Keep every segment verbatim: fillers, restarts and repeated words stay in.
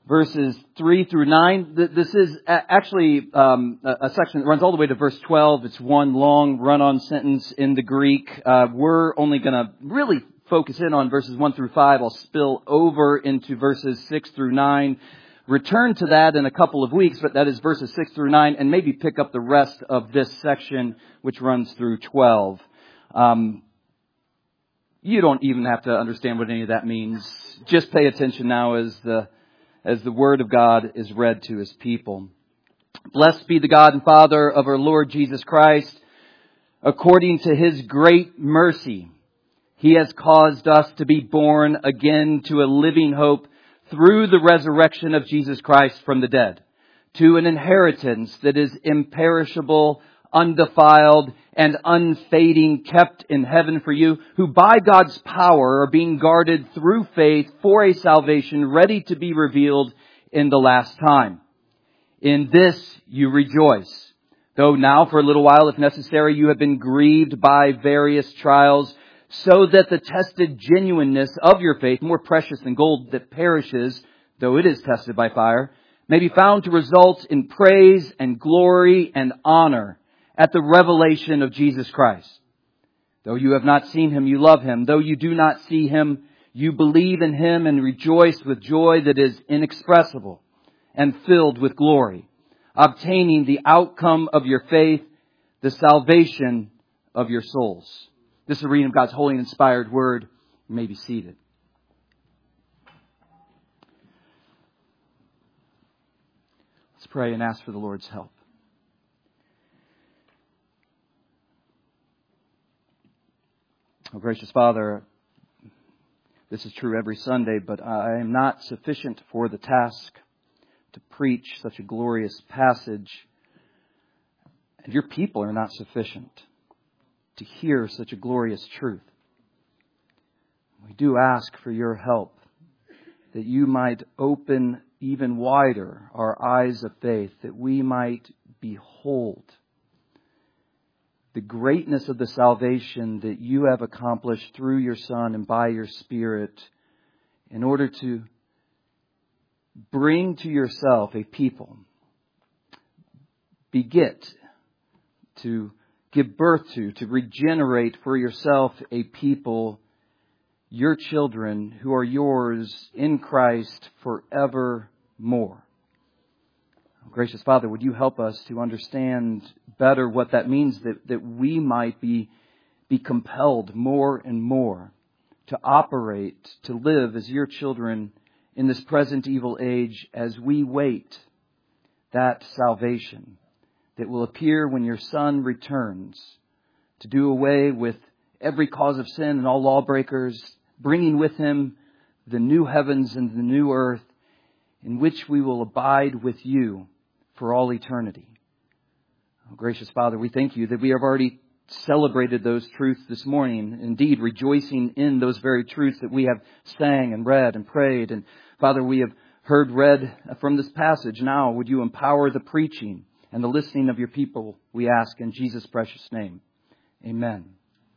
verses three through nine. This is actually um, a section that runs all the way to verse twelve. It's one long run-on sentence in the Greek. Uh, we're only going to really focus in on verses one through five. I'll spill over into verses six through nine. Return to that in a couple of weeks, but that is verses six through nine, and maybe pick up the rest of this section, which runs through twelve. Um, you don't even have to understand what any of that means. Just pay attention now as the as the Word of God is read to His people. Blessed be the God and Father of our Lord Jesus Christ. According to His great mercy, He has caused us to be born again to a living hope through the resurrection of Jesus Christ from the dead, to an inheritance that is imperishable, undefiled, and unfading, kept in heaven for you, who by God's power are being guarded through faith for a salvation ready to be revealed in the last time. In this you rejoice, though now for a little while, if necessary, you have been grieved by various trials, so that the tested genuineness of your faith, more precious than gold that perishes, though it is tested by fire, may be found to result in praise and glory and honor at the revelation of Jesus Christ. Though you have not seen Him, you love Him. Though you do not see Him, you believe in Him and rejoice with joy that is inexpressible and filled with glory, obtaining the outcome of your faith, the salvation of your souls. This is a reading of God's holy and inspired Word. You may be seated. Let's pray and ask for the Lord's help. Oh, gracious Father, this is true every Sunday, but I am not sufficient for the task to preach such a glorious passage, and your people are not sufficient to hear such a glorious truth. We do ask for your help, that you might open even wider our eyes of faith, that we might behold the greatness of the salvation that you have accomplished through your Son and by your Spirit, in order to bring to yourself a people, beget, to give birth to, to regenerate for yourself a people, your children who are yours in Christ forevermore. Gracious Father, would you help us to understand better what that means, that, that we might be, be compelled more and more to operate, to live as your children in this present evil age as we wait that salvation that will appear when your Son returns to do away with every cause of sin and all lawbreakers, bringing with Him the new heavens and the new earth in which we will abide with you for all eternity. Oh, gracious Father, we thank you that we have already celebrated those truths this morning, indeed rejoicing in those very truths that we have sang and read and prayed. And Father, we have heard read from this passage. Now would you empower the preaching and the listening of your people, we ask in Jesus' precious name. Amen.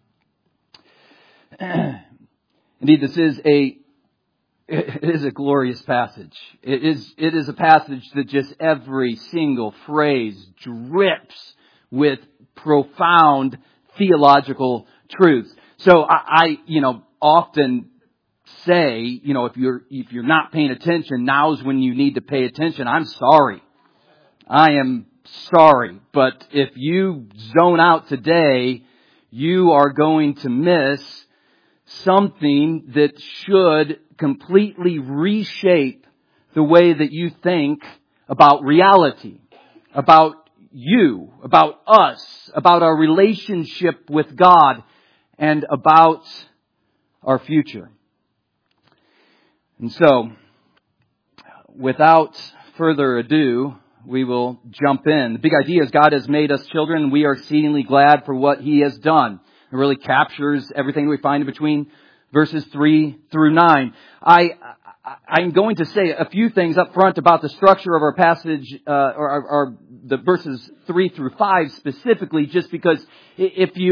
Indeed, this is a It is a glorious passage. It is, it is a passage that just every single phrase drips with profound theological truths. So I, I, you know, often say, you know, if you're, if you're not paying attention, now's when you need to pay attention. I'm sorry. I am sorry. But if you zone out today, you are going to miss something that should completely reshape the way that you think about reality, about you, about us, about our relationship with God, and about our future. And so, without further ado, we will jump in. The big idea is God has made us children, and we are exceedingly glad for what He has done. It really captures everything we find in between verses three through nine. I, I'm going to say a few things up front about the structure of our passage, uh, or, or, or the verses three through five specifically, just because if you,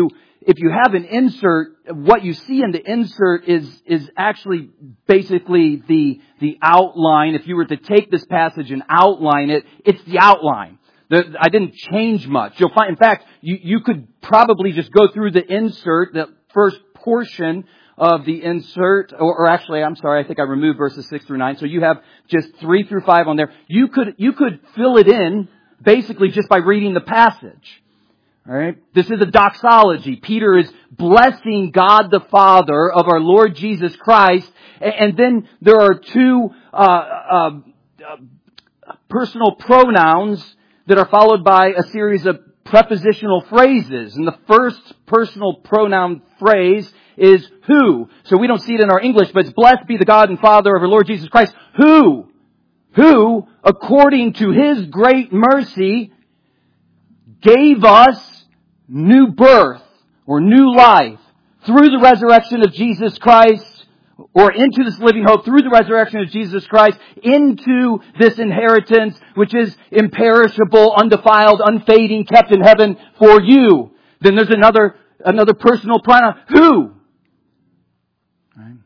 if you have an insert, what you see in the insert is, is actually basically the, the outline. If you were to take this passage and outline it, it's the outline. The, I didn't change much. You'll find, in fact, you, you could probably just go through the insert, the first portion of the insert, or, or actually, I'm sorry, I think I removed verses six through nine. So you have just three through five on there. You could, you could fill it in basically just by reading the passage. All right. This is a doxology. Peter is blessing God the Father of our Lord Jesus Christ. And then there are two uh, uh, uh, personal pronouns that are followed by a series of prepositional phrases. And the first personal pronoun phrase is who. So we don't see it in our English, but it's blessed be the God and Father of our Lord Jesus Christ. Who? Who, according to His great mercy, gave us new birth or new life through the resurrection of Jesus Christ, or into this living hope through the resurrection of Jesus Christ, into this inheritance which is imperishable, undefiled, unfading, kept in heaven for you. Then there's another another personal pronoun. Who? Right.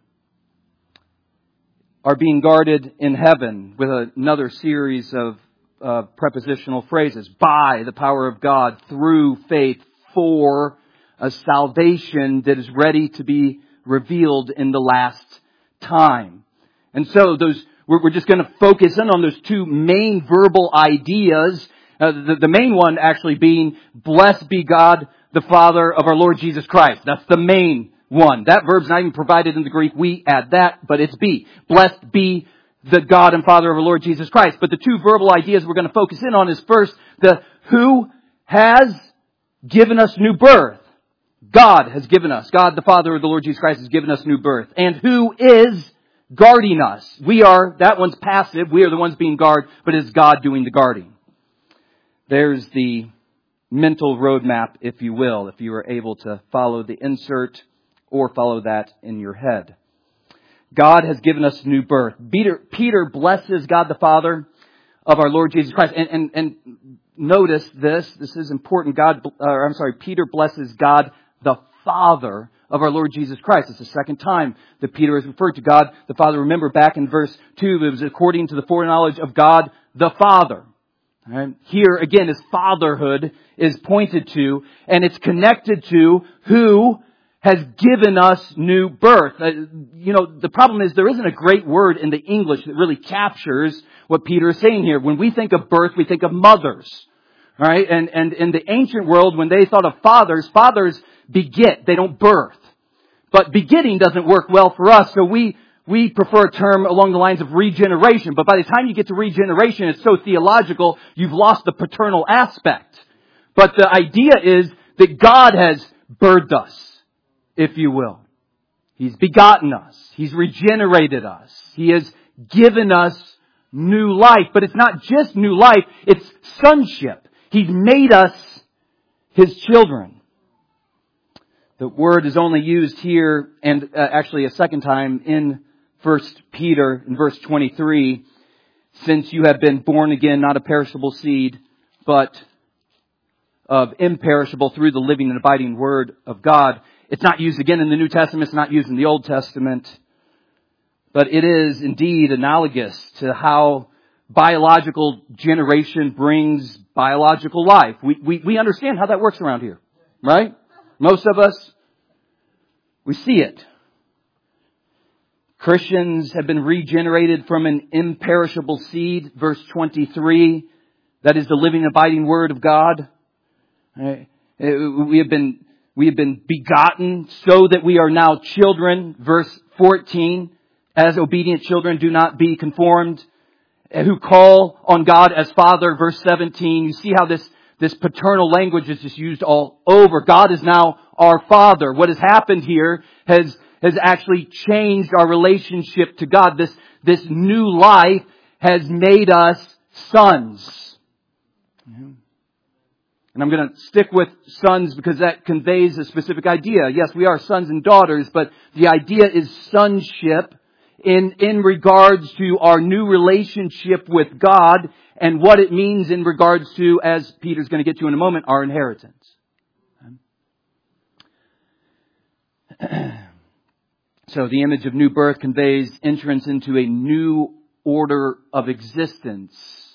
Are being guarded in heaven with another series of uh, prepositional phrases. By the power of God, through faith, for a salvation that is ready to be revealed in the last time. And so those, we're, we're just going to focus in on those two main verbal ideas. Uh, the, the main one actually being, blessed be God, the Father of our Lord Jesus Christ. That's the main one. That verb's not even provided in the Greek. We add that, but it's be. Blessed be the God and Father of our Lord Jesus Christ. But the two verbal ideas we're going to focus in on is first, the who has given us new birth. God has given us. God the Father of the Lord Jesus Christ has given us new birth. And who is guarding us? We are, that one's passive. We are the ones being guarded, but it's God doing the guarding. There's the mental roadmap, if you will, if you are able to follow the insert or follow that in your head. God has given us new birth. Peter, Peter blesses God the Father of our Lord Jesus Christ. And, and, and notice this. This is important. God, or I'm sorry, Peter blesses God the Father of our Lord Jesus Christ. It's the second time that Peter has referred to God the Father. Remember back in verse two, it was according to the foreknowledge of God the Father. All right. Here again, His fatherhood is pointed to, and it's connected to who has given us new birth. Uh, you know, the problem is there isn't a great word in the English that really captures what Peter is saying here. When we think of birth, we think of mothers. All right. And, and in the ancient world, when they thought of fathers, fathers beget. They don't birth. But begetting doesn't work well for us. So we, we prefer a term along the lines of regeneration. But by the time you get to regeneration, it's so theological, you've lost the paternal aspect. But the idea is that God has birthed us, if you will. He's begotten us. He's regenerated us. He has given us new life. But it's not just new life, it's sonship. He's made us His children. The word is only used here, and uh, actually a second time in First Peter in verse twenty-three. Since you have been born again, not a perishable seed, but of imperishable through the living and abiding Word of God. It's not used again in the New Testament. It's not used in the Old Testament. But it is indeed analogous to how biological generation brings biological life. We, we, we understand how that works around here, right? Most of us, we see it. Christians have been regenerated from an imperishable seed, verse twenty-three. That is the living, abiding Word of God. We have been, we have been begotten so that we are now children, verse fourteen. As obedient children, do not be conformed. Who call on God as Father, verse seventeen. You see how this This paternal language is just used all over. God is now our Father. What has happened here has, has actually changed our relationship to God. This, this new life has made us sons. And I'm going to stick with sons because that conveys a specific idea. Yes, we are sons and daughters, but the idea is sonship in, in regards to our new relationship with God and what it means in regards to, as Peter's going to get to in a moment, our inheritance. So the image of new birth conveys entrance into a new order of existence.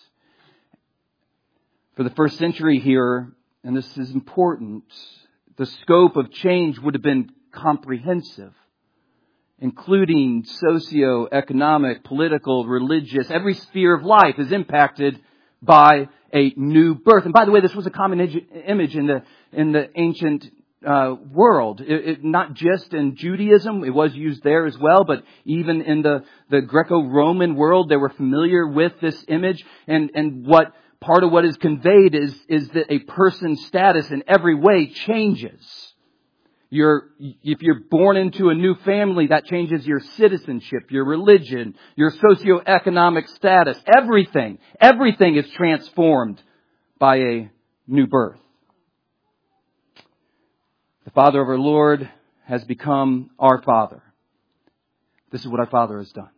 For the first century here, and this is important, the scope of change would have been comprehensive, including socio-economic, political, religious. Every sphere of life is impacted by a new birth. And by the way, this was a common image in the in the ancient uh, world. It, it, not just in Judaism, it was used there as well, but even in the, the Greco-Roman world, they were familiar with this image. And, and what part of what is conveyed is, is that a person's status in every way changes. You're, if you're born into a new family, that changes your citizenship, your religion, your socioeconomic status. Everything, everything is transformed by a new birth. The Father of our Lord has become our Father. This is what our Father has done.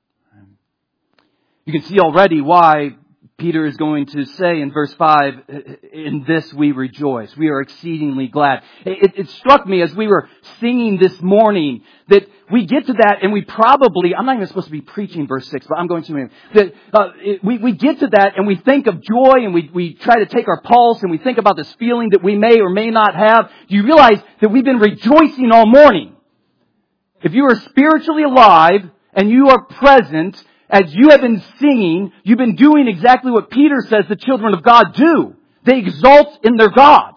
You can see already why Peter is going to say in verse five, in this we rejoice. We are exceedingly glad. It, it struck me as we were singing this morning that we get to that and we probably, I'm not even supposed to be preaching verse six, but I'm going to. That, uh, it, we, we get to that and we think of joy and we, we try to take our pulse and we think about this feeling that we may or may not have. Do you realize that we've been rejoicing all morning? If you are spiritually alive and you are present, as you have been singing, you've been doing exactly what Peter says the children of God do. They exalt in their God.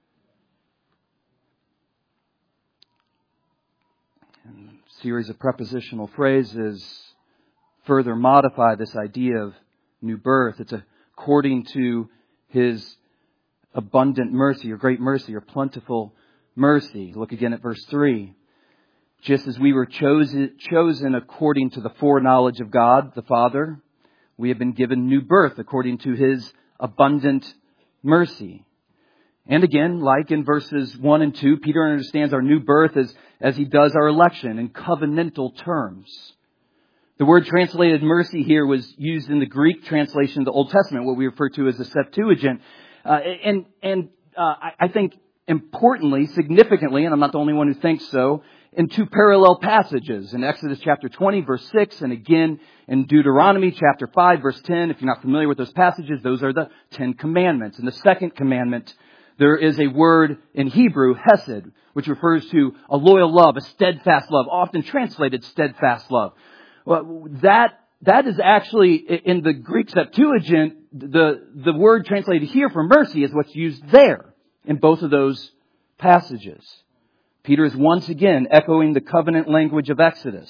And a series of prepositional phrases further modify this idea of new birth. It's according to His abundant mercy, or great mercy, or plentiful mercy. Look again at verse three. Just as we were chosen, chosen according to the foreknowledge of God, the Father, we have been given new birth according to His abundant mercy. And again, like in verses one and two, Peter understands our new birth as, as he does our election in covenantal terms. The word translated mercy here was used in the Greek translation of the Old Testament, what we refer to as the Septuagint. Uh, and and uh, I, I think importantly, significantly, and I'm not the only one who thinks so, in two parallel passages, in Exodus chapter twenty, verse six, and again in Deuteronomy chapter five, verse ten. If you're not familiar with those passages, those are the Ten Commandments. In the second commandment, there is a word in Hebrew, hesed, which refers to a loyal love, a steadfast love, often translated steadfast love. Well, that that is actually, in the Greek Septuagint, the, the word translated here for mercy is what's used there in both of those passages. Peter is once again echoing the covenant language of Exodus,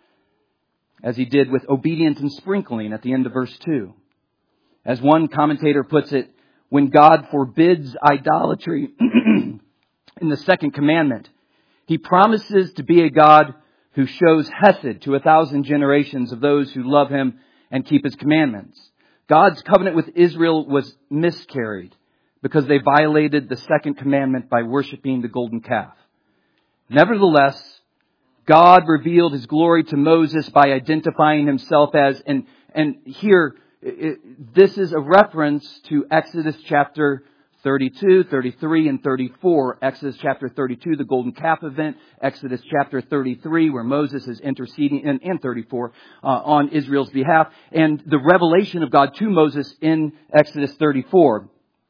as he did with obedience and sprinkling at the end of verse two. As one commentator puts it, when God forbids idolatry in the second commandment, He promises to be a God who shows hesed to a thousand generations of those who love Him and keep His commandments. God's covenant with Israel was miscarried because they violated the second commandment by worshiping the golden calf. Nevertheless, God revealed His glory to Moses by identifying Himself as, and, and here, it, this is a reference to Exodus chapter thirty-two, thirty-three, and thirty-four. Exodus chapter thirty-two, the golden calf event. Exodus chapter thirty-three, where Moses is interceding, and, and thirty-four, uh, on Israel's behalf. And the revelation of God to Moses in Exodus thirty-four.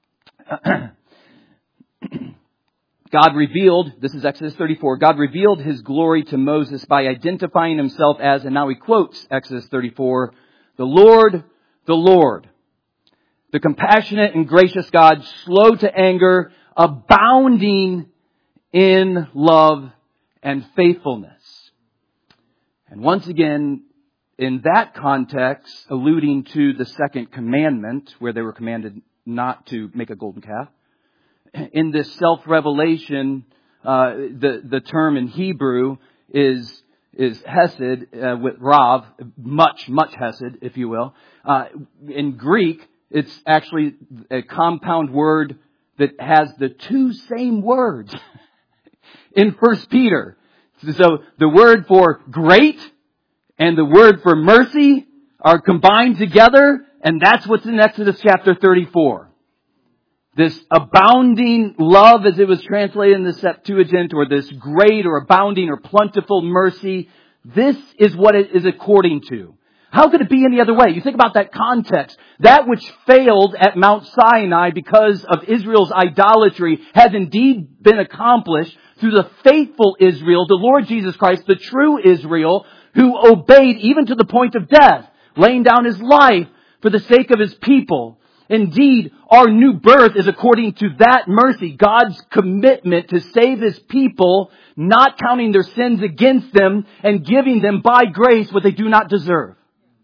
God revealed, this is Exodus thirty-four, God revealed His glory to Moses by identifying Himself as, and now he quotes Exodus thirty-four, the Lord, the Lord, the compassionate and gracious God, slow to anger, abounding in love and faithfulness. And once again, in that context, alluding to the second commandment, where they were commanded not to make a golden calf, in this self-revelation, uh, the, the term in Hebrew is, is hesed, uh, with Rav, much, much hesed, if you will. Uh, in Greek, it's actually a compound word that has the two same words in First Peter. So the word for great and the word for mercy are combined together, and that's what's in Exodus chapter thirty-four. This abounding love, as it was translated in the Septuagint, or this great or abounding or plentiful mercy, this is what it is according to. How could it be any other way? You think about that context. That which failed at Mount Sinai because of Israel's idolatry has indeed been accomplished through the faithful Israel, the Lord Jesus Christ, the true Israel, who obeyed even to the point of death, laying down His life for the sake of His people. Indeed, our new birth is according to that mercy, God's commitment to save His people, not counting their sins against them and giving them by grace what they do not deserve.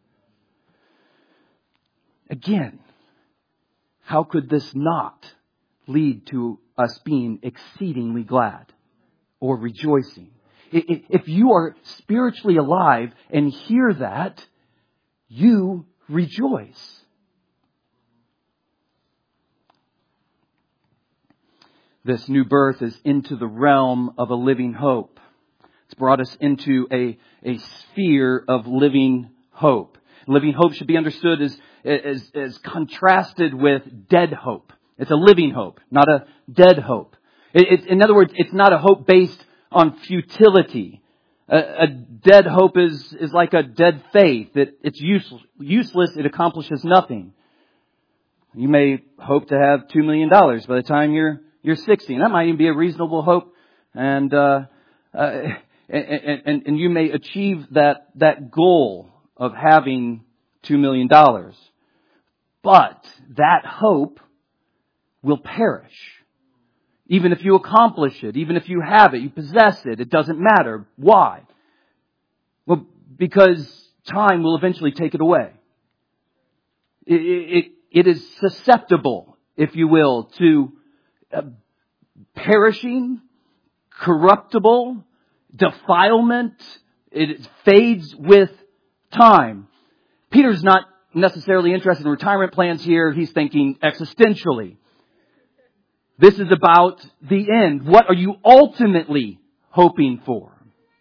Again, how could this not lead to us being exceedingly glad or rejoicing? If you are spiritually alive and hear that, you rejoice. This new birth is into the realm of a living hope. It's brought us into a, a sphere of living hope. Living hope should be understood as, as, as contrasted with dead hope. It's a living hope, not a dead hope. It, it, in other words, it's not a hope based on futility. A, a dead hope is, is like a dead faith. That it's useless, useless, it accomplishes nothing. You may hope to have two million dollars by the time you're you're sixty. And that might even be a reasonable hope. And uh, uh, and, and, and you may achieve that, that goal of having two million dollars. But that hope will perish. Even if you accomplish it, even if you have it, you possess it, it doesn't matter. Why? Well, because time will eventually take it away. It, it, it is susceptible, if you will, to uh, perishing, corruptible, defilement. It fades with time. Peter's not necessarily interested in retirement plans here. He's thinking existentially. This is about the end. What are you ultimately hoping for?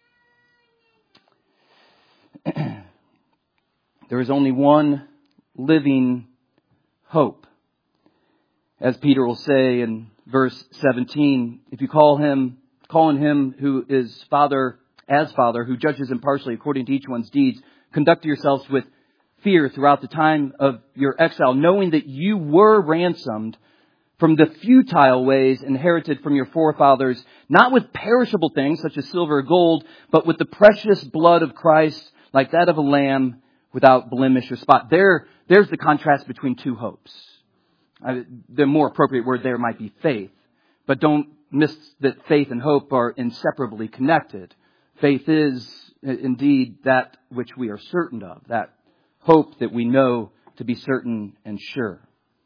There is only one living hope. As Peter will say in verse seventeen, if you call him, call on him who is Father, as Father, who judges impartially according to each one's deeds, conduct yourselves with fear throughout the time of your exile, knowing that you were ransomed from the futile ways inherited from your forefathers, not with perishable things such as silver or gold, but with the precious blood of Christ, like that of a lamb, without blemish or spot. There, there's the contrast between two hopes. Uh, the more appropriate word there might be faith. But don't miss that faith and hope are inseparably connected. Faith is indeed that which we are certain of, that hope that we know to be certain and sure.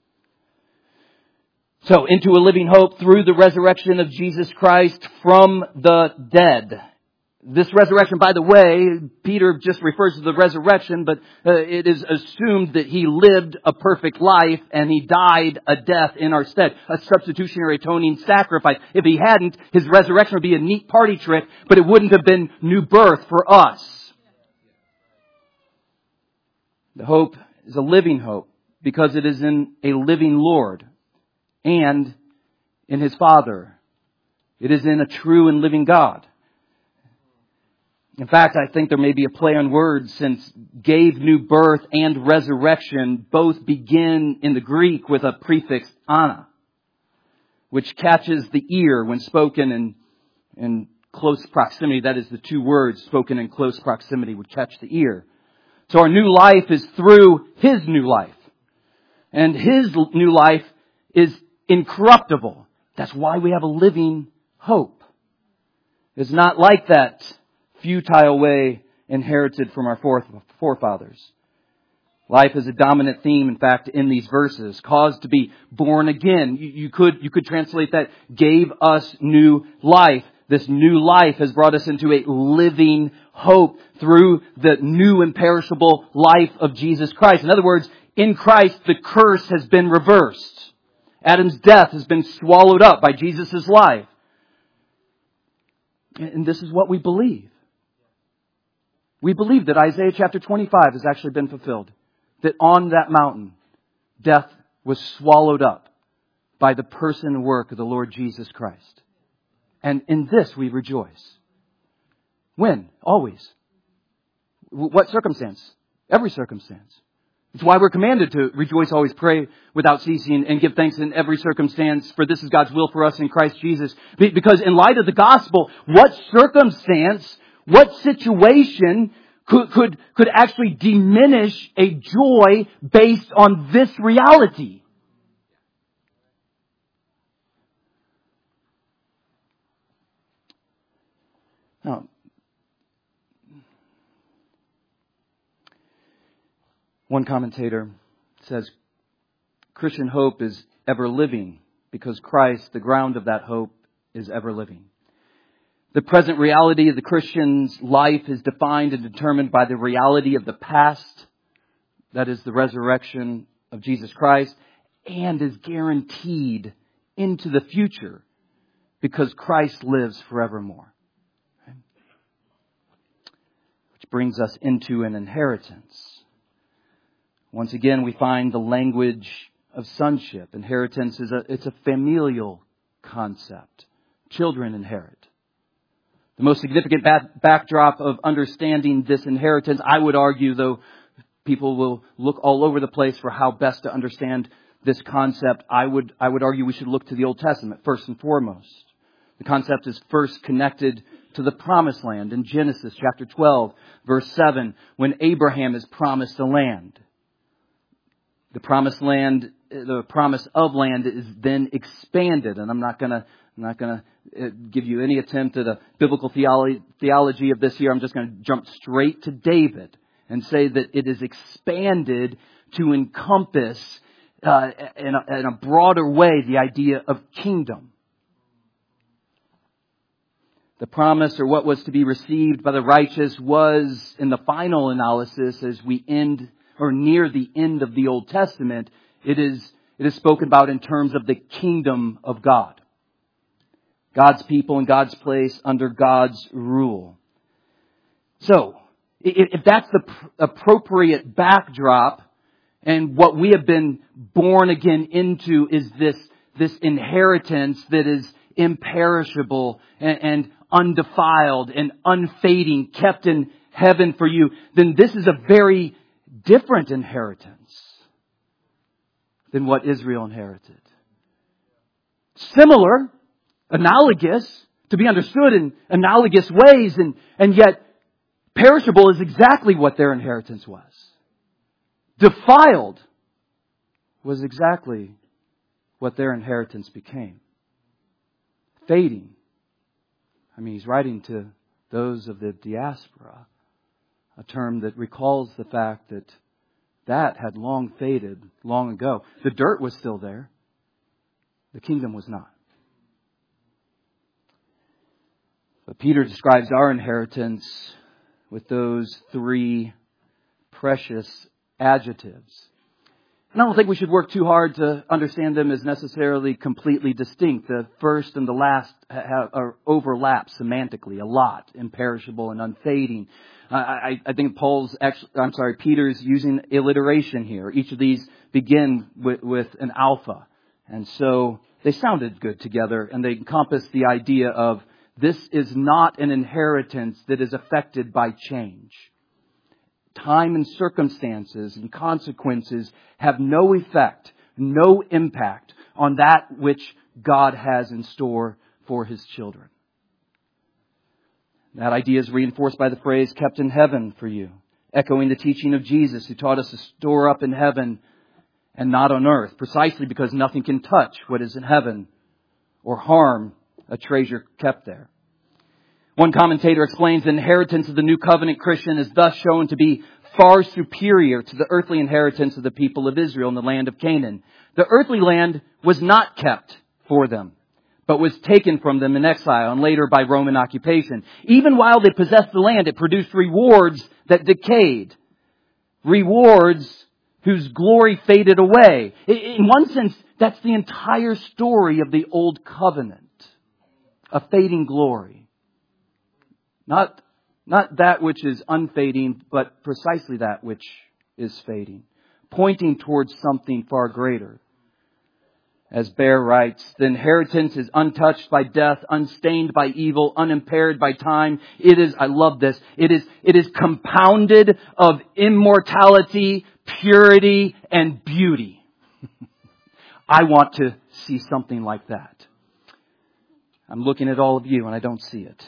So, into a living hope through the resurrection of Jesus Christ from the dead. This resurrection, by the way, Peter just refers to the resurrection, but uh, it is assumed that He lived a perfect life and He died a death in our stead. A substitutionary atoning sacrifice. If He hadn't, His resurrection would be a neat party trick, but it wouldn't have been new birth for us. The hope is a living hope because it is in a living Lord and in His Father. It is in a true and living God. In fact, I think there may be a play on words, since gave new birth and resurrection both begin in the Greek with a prefix ana, which catches the ear when spoken in, in close proximity. That is, the two words spoken in close proximity would catch the ear. So our new life is through His new life. And His new life is incorruptible. That's why we have a living hope. It's not like that futile way inherited from our forefathers. Life is a dominant theme, in fact, in these verses. Caused to be born again. You, you could, you could translate that, gave us new life. This new life has brought us into a living hope through the new imperishable life of Jesus Christ. In other words, in Christ, the curse has been reversed. Adam's death has been swallowed up by Jesus' life. And this is what we believe. We believe that Isaiah chapter twenty-five has actually been fulfilled. That on that mountain, death was swallowed up by the person and work of the Lord Jesus Christ. And in this we rejoice. When? Always. What circumstance? Every circumstance. It's why we're commanded to rejoice, always pray without ceasing, and give thanks in every circumstance, for this is God's will for us in Christ Jesus. Because in light of the gospel, what circumstance, what situation could, could, could actually diminish a joy based on this reality? Now, one commentator says, Christian hope is ever living because Christ, the ground of that hope, is ever living. The present reality of the Christian's life is defined and determined by the reality of the past, that is the resurrection of Jesus Christ, and is guaranteed into the future because Christ lives forevermore. Which brings us into an inheritance. Once again, we find the language of sonship. Inheritance is a, it's a familial concept. Children inherit. The most significant back, backdrop of understanding this inheritance, I would argue, though people will look all over the place for how best to understand this concept, I would, I would argue we should look to the Old Testament first and foremost. The concept is first connected to the promised land in Genesis chapter twelve, verse seven, when Abraham is promised a land. The promised land, the promise of land is then expanded. And I'm not going to, I'm not going to give you any attempt at a biblical theology, theology of this here. I'm just going to jump straight to David and say that it is expanded to encompass uh, in, a, in a broader way the idea of kingdom. The promise, or what was to be received by the righteous, was in the final analysis, as we end or near the end of the Old Testament, it is, it is spoken about in terms of the kingdom of God. God's people in God's place under God's rule. So, if that's the appropriate backdrop, and what we have been born again into is this, this inheritance that is imperishable and, and undefiled and unfading, kept in heaven for you, then this is a very different inheritance than what Israel inherited. Similar, analogous, to be understood in analogous ways, and, and yet perishable is exactly what their inheritance was. Defiled was exactly what their inheritance became. Fading. I mean, he's writing to those of the diaspora, a term that recalls the fact that that had long faded long ago. The dirt was still there. The kingdom was not. But Peter describes our inheritance with those three precious adjectives. And I don't think we should work too hard to understand them as necessarily completely distinct. The first and the last have, are overlap semantically a lot. Imperishable and unfading. Uh, I, I think Paul's actually, I'm sorry, Peter's using alliteration here. Each of these begin with, with an alpha. And so they sounded good together, and they encompass the idea of this is not an inheritance that is affected by change. Time and circumstances and consequences have no effect, no impact on that which God has in store for His children. That idea is reinforced by the phrase kept in heaven for you, echoing the teaching of Jesus, who taught us to store up in heaven and not on earth, precisely because nothing can touch what is in heaven or harm a treasure kept there. One commentator explains the inheritance of the New Covenant Christian is thus shown to be far superior to the earthly inheritance of the people of Israel in the land of Canaan. The earthly land was not kept for them, but was taken from them in exile and later by Roman occupation. Even while they possessed the land, it produced rewards that decayed. Rewards whose glory faded away. In one sense, that's the entire story of the Old Covenant. A fading glory. Not, not that which is unfading, but precisely that which is fading. Pointing towards something far greater. As Bear writes, the inheritance is untouched by death, unstained by evil, unimpaired by time. It is, I love this, it is, it is compounded of immortality, purity, and beauty. I want to see something like that. I'm looking at all of you and I don't see it.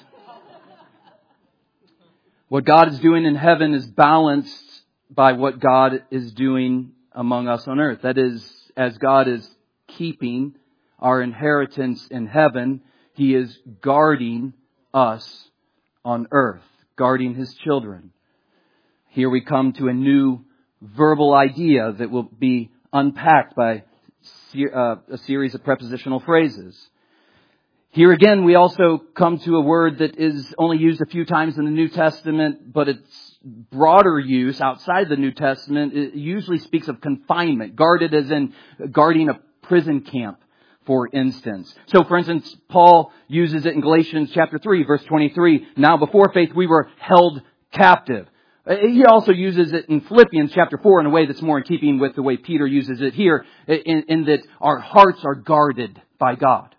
What God is doing in heaven is balanced by what God is doing among us on earth. That is, as God is keeping our inheritance in heaven, He is guarding us on earth, guarding His children. Here we come to a new verbal idea that will be unpacked by uh, a series of prepositional phrases. Here again, we also come to a word that is only used a few times in the New Testament, but its broader use outside the New Testament, it usually speaks of confinement, guarded as in guarding a prison camp, for instance. So, for instance, Paul uses it in Galatians chapter three, verse twenty-three. Now, before faith, we were held captive. He also uses it in Philippians chapter four in a way that's more in keeping with the way Peter uses it here, in, in that our hearts are guarded by God.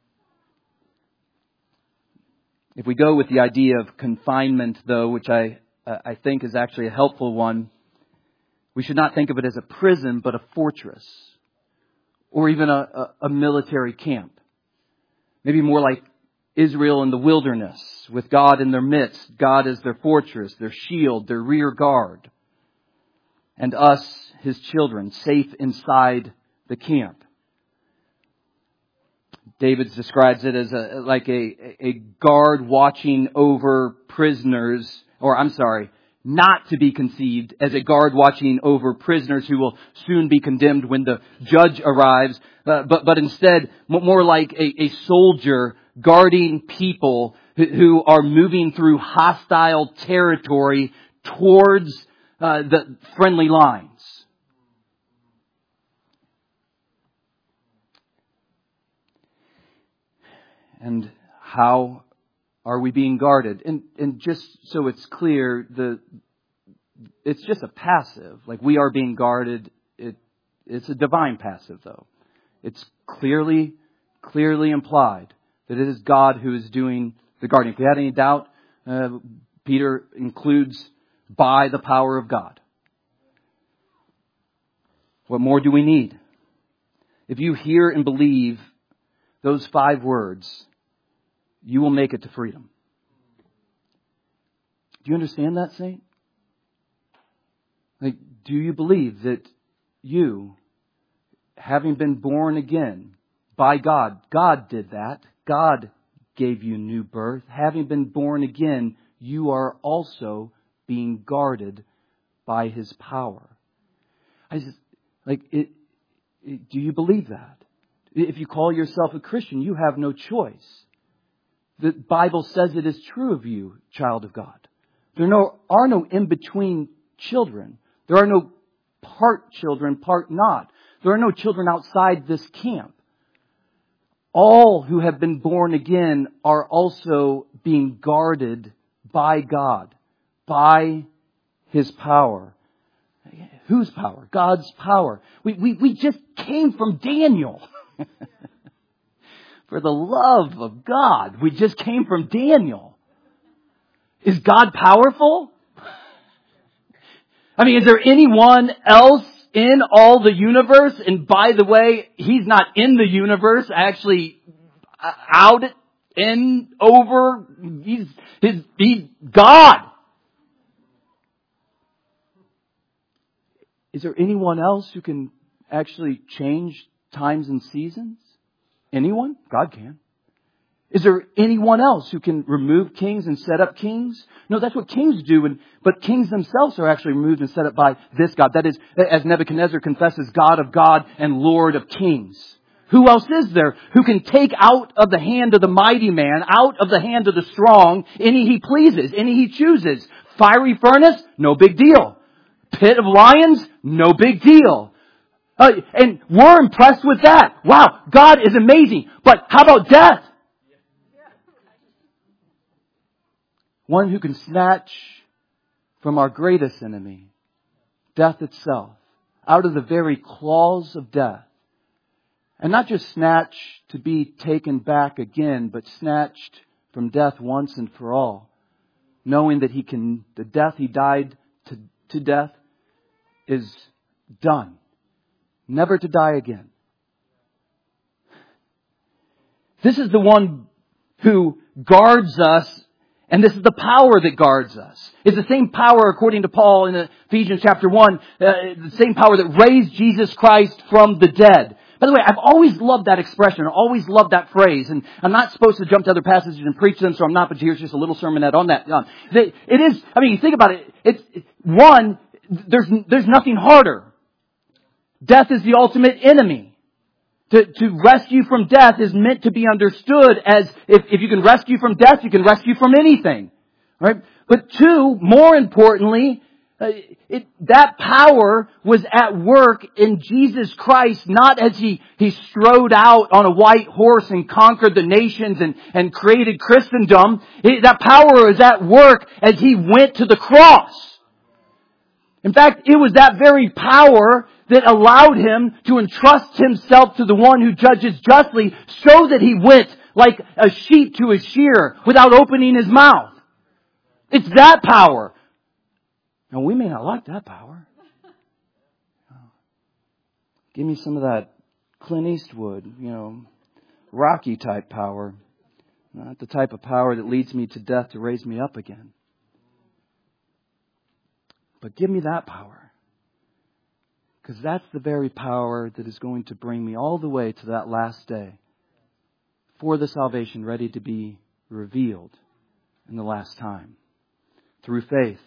If we go with the idea of confinement, though, which I, uh, I think is actually a helpful one, we should not think of it as a prison, but a fortress. Or even a, a, a military camp. Maybe more like Israel in the wilderness, with God in their midst. God is their fortress, their shield, their rear guard. And us, His children, safe inside the camp. David describes it as a like a, a guard watching over prisoners, or I'm sorry, not to be conceived as a guard watching over prisoners who will soon be condemned when the judge arrives, uh, but but instead more like a, a soldier guarding people who, who are moving through hostile territory towards uh, the friendly lines. And how are we being guarded? And and just so it's clear, the it's just a passive. Like we are being guarded. It it's a divine passive, though. It's clearly clearly implied that it is God who is doing the guarding. If you had any doubt, uh, Peter includes by the power of God. What more do we need? If you hear and believe those five words, you will make it to freedom. Do you understand that, saint? Like, do you believe that you, having been born again by God, God did that. God gave you new birth. Having been born again, you are also being guarded by His power. I just, like, it, it, do you believe that? If you call yourself a Christian, you have no choice. The Bible says it is true of you, child of God. There no, are no in-between children. There are no part children, part not. There are no children outside this camp. All who have been born again are also being guarded by God, by His power. Whose power? God's power. We, we, we just came from Daniel. For the love of God, we just came from Daniel. Is God powerful? I mean, is there anyone else in all the universe? And by the way, He's not in the universe, actually out, in, over. He's, his, he's God. Is there anyone else who can actually change times and seasons? Anyone? God can. Is there anyone else who can remove kings and set up kings? No, that's what kings do. And, but kings themselves are actually removed and set up by this God. That is, as Nebuchadnezzar confesses, God of God and Lord of kings. Who else is there who can take out of the hand of the mighty man, out of the hand of the strong, any he pleases, any he chooses? Fiery furnace? No big deal. Pit of lions? No big deal. Uh, and we're impressed with that. Wow, God is amazing. But how about death? One who can snatch from our greatest enemy, death itself, out of the very claws of death, And not just snatched to be taken back again, but snatched from death once and for all. Knowing that He can, the death He died to, to death is done. Never to die again. This is the one who guards us, and this is the power that guards us. It's the same power, according to Paul in Ephesians chapter one, uh, the same power that raised Jesus Christ from the dead. By the way, I've always loved that expression. I always loved that phrase. And I'm not supposed to jump to other passages and preach them, so I'm not, but here's just a little sermonette on that. Um, it is, I mean, you think about it. It's, one, there's, there's nothing harder. Death is the ultimate enemy. To, to rescue from death is meant to be understood as if, if you can rescue from death, you can rescue from anything. Right? But two, more importantly, uh, it, that power was at work in Jesus Christ, not as He, He strode out on a white horse and conquered the nations and, and created Christendom. It, that power was at work as He went to the cross. In fact, it was that very power that allowed Him to entrust Himself to the one who judges justly, so that He went like a sheep to a shear without opening His mouth. It's that power. Now, we may not like that power. Give me some of that Clint Eastwood, you know, Rocky type power. Not the type of power that leads me to death to raise me up again. But give me that power. Because that's the very power that is going to bring me all the way to that last day for the salvation ready to be revealed in the last time. Through faith.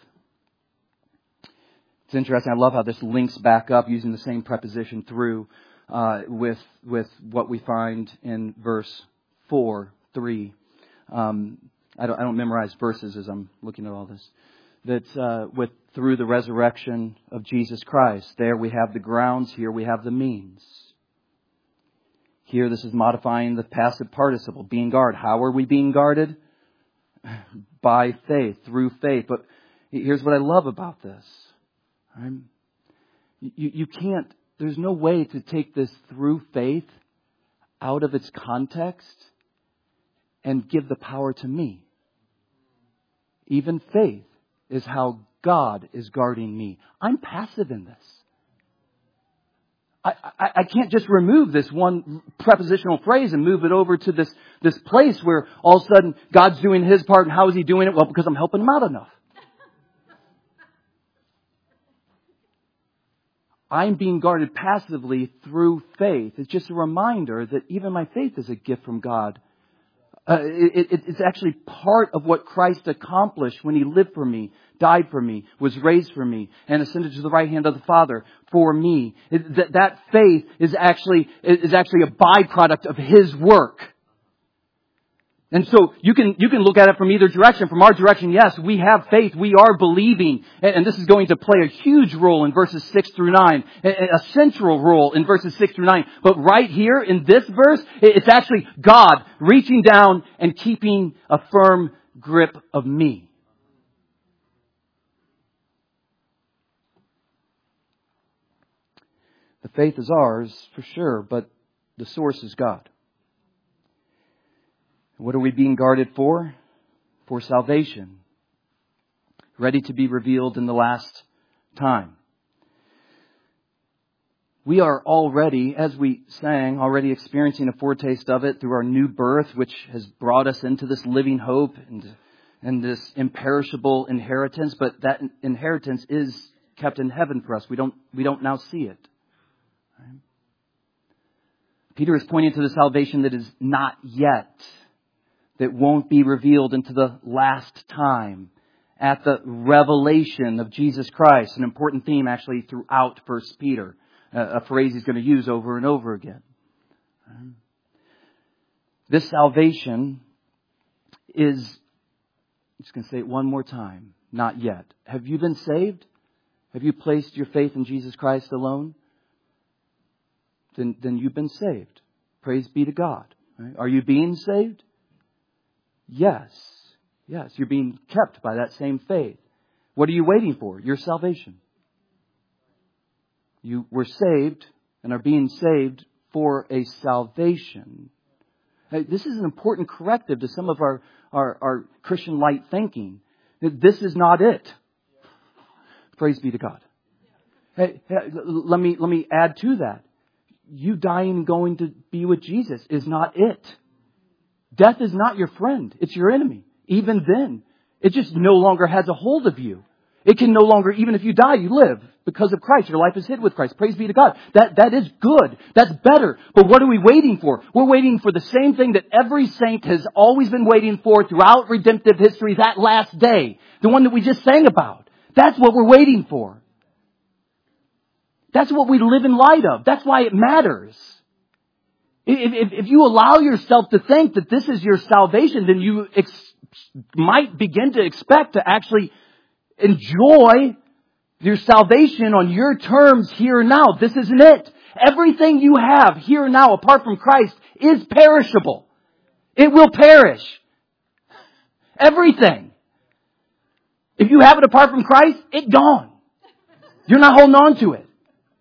It's interesting. I love how this links back up using the same preposition through uh, with with what we find in verse four, three. Um, I don't I don't memorize verses as I'm looking at all this. That uh, with through the resurrection of Jesus Christ, there we have the grounds. Here we have the means. Here this is modifying the passive participle, being guarded. How are we being guarded? By faith, through faith. But here's what I love about this. Right? You, you can't, there's no way to take this through faith out of its context and give the power to me. Even faith is how God is guarding me. I'm passive in this. I, I, I can't just remove this one prepositional phrase and move it over to this, this place where all of a sudden God's doing His part. And how is He doing it? Well, because I'm helping Him out enough. I'm being guarded passively through faith. It's just a reminder that even my faith is a gift from God. Uh, it, it, it's actually part of what Christ accomplished when He lived for me, died for me, was raised for me, and ascended to the right hand of the Father for me. It, that, that faith is actually is actually a byproduct of His work. And so you can you can look at it from either direction. From our direction, yes, we have faith. We are believing. And, and this is going to play a huge role in verses six through nine. A, a central role in verses six through nine. But right here in this verse, it's actually God reaching down and keeping a firm grip of me. The faith is ours, for sure, but the source is God. What are we being guarded for? For salvation. Ready to be revealed in the last time. We are already, as we sang, already experiencing a foretaste of it through our new birth, which has brought us into this living hope and, and this imperishable inheritance. But that inheritance is kept in heaven for us. We don't, we don't now see it. Right? Peter is pointing to the salvation that is not yet, that won't be revealed into the last time at the revelation of Jesus Christ. An important theme actually throughout First Peter, a phrase he's going to use over and over again. This salvation is, I'm just going to say it one more time, not yet. Have you been saved? Have you placed your faith in Jesus Christ alone? Then, then you've been saved. Praise be to God. Right? Are you being saved? Yes. Yes, you're being kept by that same faith. What are you waiting for? Your salvation. You were saved and are being saved for a salvation. This is an important corrective to some of our, our, our Christian light thinking. This is not it. Praise be to God. Hey, let me, let me add to that. You dying and going to be with Jesus is not it. Death is not your friend. It's your enemy. Even then, it just no longer has a hold of you. It can no longer, even if you die, you live because of Christ. Your life is hid with Christ. Praise be to God. That, that is good. That's better. But what are we waiting for? We're waiting for the same thing that every saint has always been waiting for throughout redemptive history, that last day. The one that we just sang about. That's what we're waiting for. That's what we live in light of. That's why it matters. If, if, if you allow yourself to think that this is your salvation, then you ex- might begin to expect to actually enjoy your salvation on your terms here and now. This isn't it. Everything you have here and now apart from Christ is perishable. It will perish. Everything. If you have it apart from Christ, it's gone. You're not holding on to it.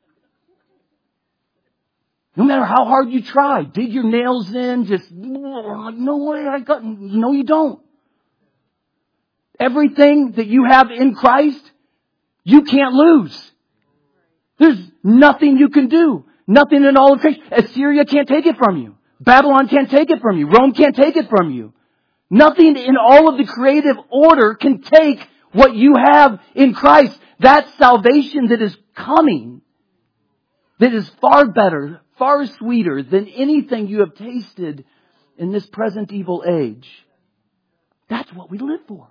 No matter how hard you try, dig your nails in, just, no way, I got, no you don't. Everything that you have in Christ, you can't lose. There's nothing you can do. Nothing in all of creation. Assyria can't take it from you. Babylon can't take it from you. Rome can't take it from you. Nothing in all of the creative order can take what you have in Christ. That salvation that is coming, that is far better, far sweeter than anything you have tasted in this present evil age. That's what we live for.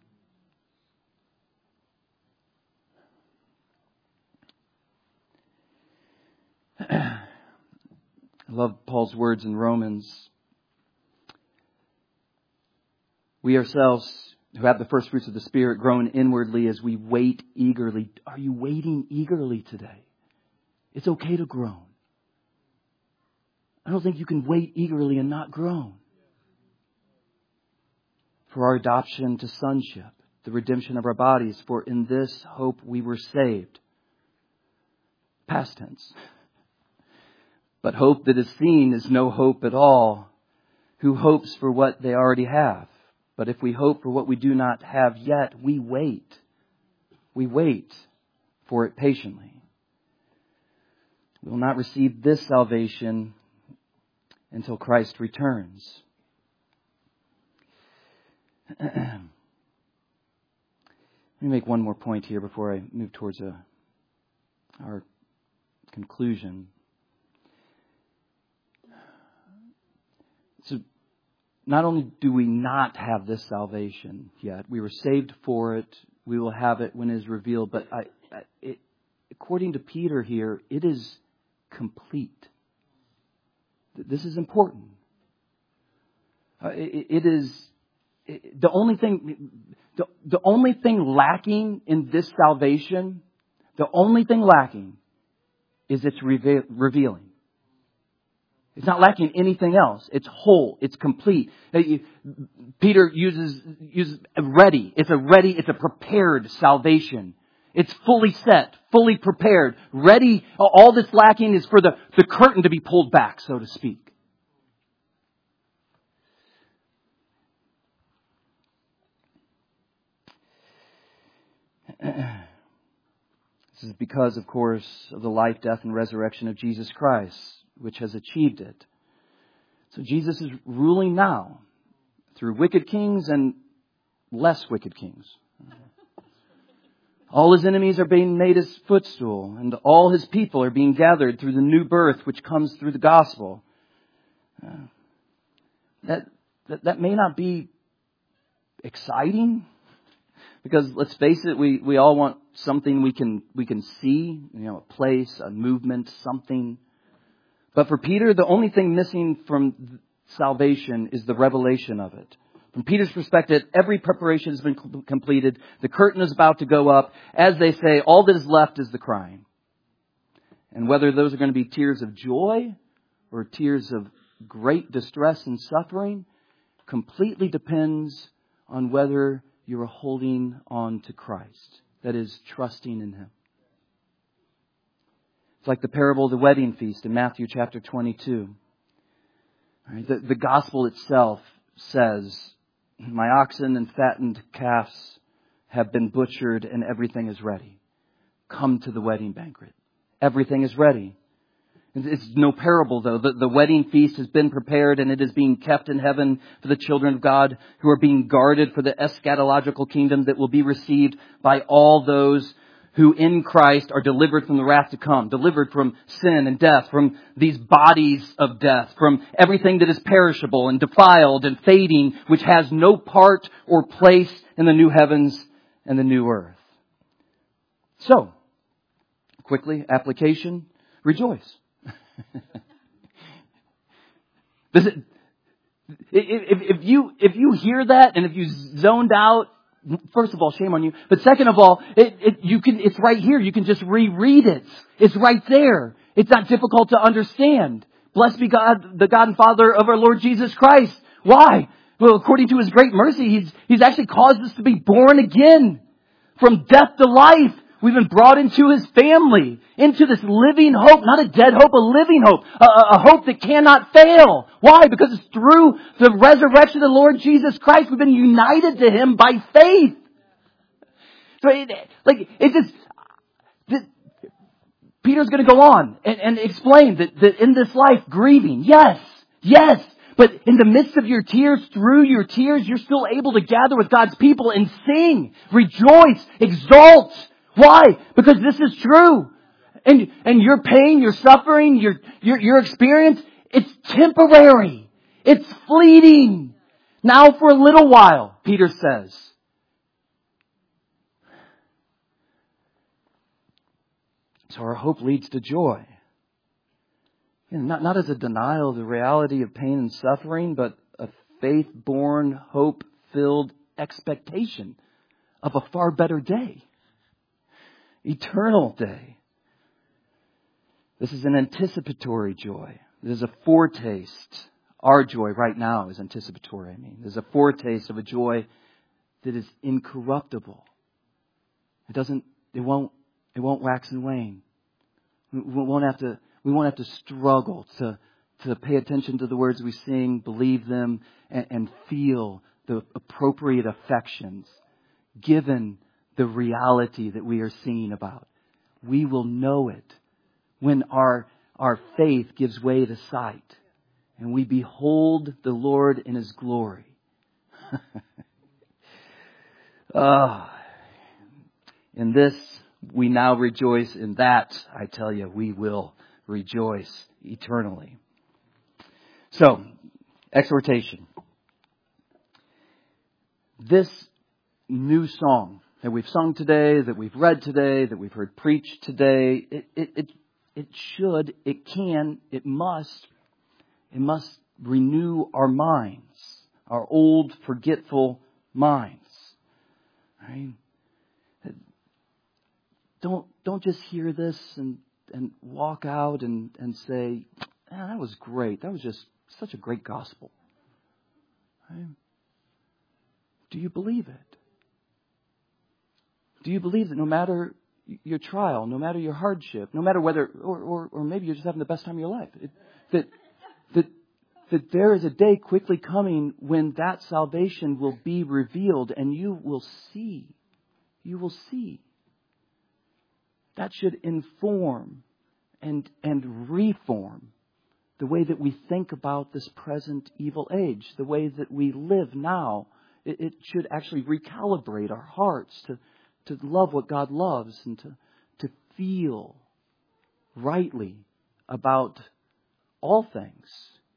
I love Paul's words in Romans. We ourselves who have the first fruits of the Spirit groan inwardly as we wait eagerly. Are you waiting eagerly today? It's okay to groan. I don't think you can wait eagerly and not groan. For our adoption to sonship, the redemption of our bodies, for in this hope we were saved. Past tense. But hope that is seen is no hope at all. Who hopes for what they already have? But if we hope for what we do not have yet, we wait. We wait for it patiently. We will not receive this salvation until Christ returns. Let me make one more point here before I move towards a, our conclusion. So, not only do we not have this salvation yet, we were saved for it, we will have it when it is revealed, but I, I, it, according to Peter here, it is complete. This is important. Uh, it, it is it, the only thing. The, the only thing lacking in this salvation, the only thing lacking, is its reve- revealing. It's not lacking anything else. It's whole. It's complete. Peter uses uses ready. It's a ready. It's a prepared salvation. It's fully set, fully prepared, ready. All that's lacking is for the, the curtain to be pulled back, so to speak. This is because, of course, of the life, death, and resurrection of Jesus Christ, which has achieved it. So Jesus is ruling now through wicked kings and less wicked kings. All his enemies are being made his footstool, and all his people are being gathered through the new birth which comes through the gospel. Uh, that, that that may not be exciting, because let's face it, we, we all want something we can we can see, you know, a place, a movement, something. But for Peter, the only thing missing from salvation is the revelation of it. From Peter's perspective, every preparation has been completed. The curtain is about to go up. As they say, all that is left is the crying. And whether those are going to be tears of joy or tears of great distress and suffering completely depends on whether you are holding on to Christ. That is, trusting in Him. It's like the parable of the wedding feast in Matthew chapter twenty-two. Right? The, the gospel itself says, my oxen and fattened calves have been butchered and everything is ready. Come to the wedding banquet. Everything is ready. It's no parable though. The, the wedding feast has been prepared and it is being kept in heaven for the children of God who are being guarded for the eschatological kingdom that will be received by all those who in Christ are delivered from the wrath to come, delivered from sin and death, from these bodies of death, from everything that is perishable and defiled and fading, which has no part or place in the new heavens and the new earth. So, quickly, application, rejoice. Does it, if, if you if you hear that and if you zoned out, first of all, shame on you. But second of all, it, it, you can, it's right here. You can just reread it. It's right there. It's not difficult to understand. Blessed be God, the God and Father of our Lord Jesus Christ. Why? Well, according to His great mercy, He's, He's actually caused us to be born again. From death to life. We've been brought into His family. Into this living hope. Not a dead hope, a living hope. A, a, a hope that cannot fail. Why? Because it's through the resurrection of the Lord Jesus Christ. We've been united to Him by faith. So, it, like, it just... The, Peter's going to go on and, and explain that, that in this life, grieving. Yes. Yes. But in the midst of your tears, through your tears, you're still able to gather with God's people and sing, rejoice, exalt. Why? Because this is true. And, and your pain, your suffering, your, your, your experience, it's temporary. It's fleeting. Now for a little while, Peter says. So our hope leads to joy. You know, not, not as a denial of the reality of pain and suffering, but a faith-born, hope-filled expectation of a far better day. Eternal day. This is an anticipatory joy. This is a foretaste. Our joy right now is anticipatory, I mean. There's a foretaste of a joy that is incorruptible. It doesn't, it won't, it won't wax and wane. We won't have to, we won't have to struggle to, to pay attention to the words we sing, believe them, and, and feel the appropriate affections given the reality that we are singing about. We will know it when our, our faith gives way to sight and we behold the Lord in His glory. Oh, in this, we now rejoice. In that, I tell you, we will rejoice eternally. So, exhortation. This new song that we've sung today, that we've read today, that we've heard preached today, it, it, it, it should, it can, it must, it must renew our minds, our old, forgetful minds. Right? Don't, don't just hear this and, and walk out and, and say, man, that was great. That was just such a great gospel. Right? Do you believe it? Do you believe that no matter your trial, no matter your hardship, no matter whether, or, or, or maybe you're just having the best time of your life, it, that, that, that there is a day quickly coming when that salvation will be revealed and you will see, you will see. That should inform and, and reform the way that we think about this present evil age, the way that we live now. It, it should actually recalibrate our hearts to to love what God loves and to, to feel rightly about all things.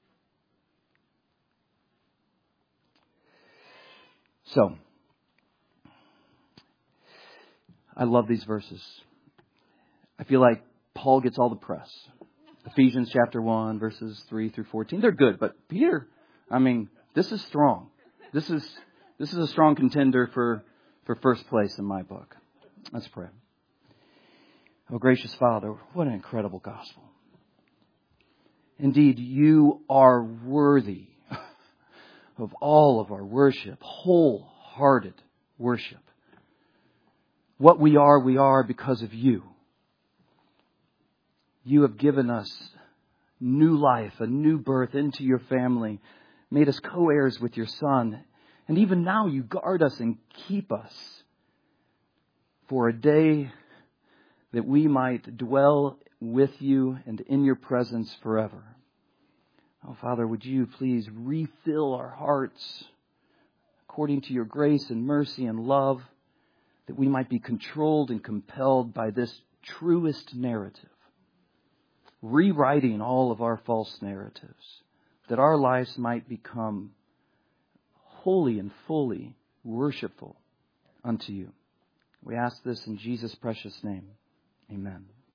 So, I love these verses. I feel like Paul gets all the press. Ephesians chapter one, verses three through fourteen. They're good, but Peter, I mean, this is strong. This is this is a strong contender for For first place in my book. Let's pray. Oh, gracious Father, what an incredible gospel. Indeed, you are worthy of all of our worship, wholehearted worship. What we are, we are because of you. You have given us new life, a new birth into your family, made us co-heirs with your Son. And even now you guard us and keep us for a day that we might dwell with you and in your presence forever. Oh, Father, would you please refill our hearts according to your grace and mercy and love, that we might be controlled and compelled by this truest narrative, rewriting all of our false narratives, that our lives might become wholly and fully worshipful unto you. We ask this in Jesus' precious name. Amen.